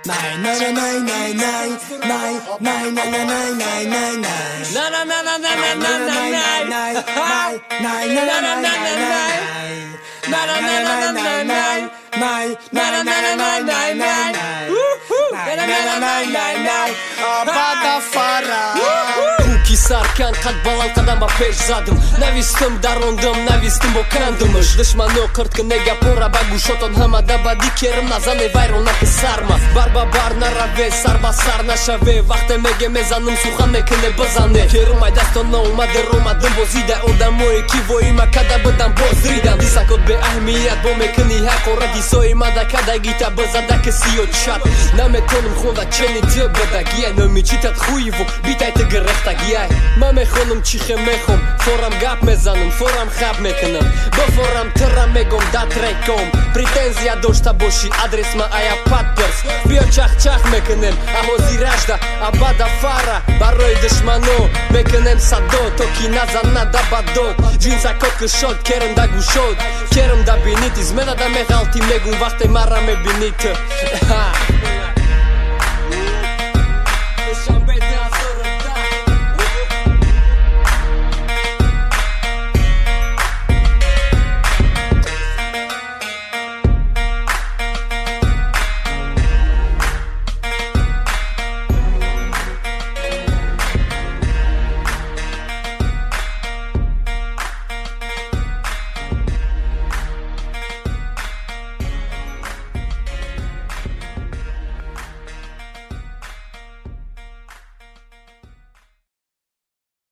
Sarkan qad baland qadam ba pesh zadim Navistim darondim, navistim bo kandimish Dushmano qirtki nega pora ba gushoton hamada badi kerim nazane vayron napisarma Barbabar narave, sarba sar nashave Vaqte mege mezanim suha mekine bizane Kerim ay dastona umadir omadim bozida Odamoy ki voima kada bidam bozridam Disakot be ahmiyat bo mekini haqora Disoimada kada gita bizada kisiyot shat Namekonim khonda cheni tib bedagiya Nomichitat khuyivu bitay tigerechtagiya ما میخونم چیخه میخوام فورم گپ میزنم فورم خب میکنم با فورم ترم میگم دات ریکم پریتنزیا داشته باشی آدرس ما آیا پادپرس بیا چخ چخ میکنم اهوزی رجده ابدا فاره برای دشمنو میکنم صدو تو کی نزنه دا بدو جینسا کوک شد کرم دا گوشود کرم دا بینید از من دا میغلطی میگم وقتی مرا میبینید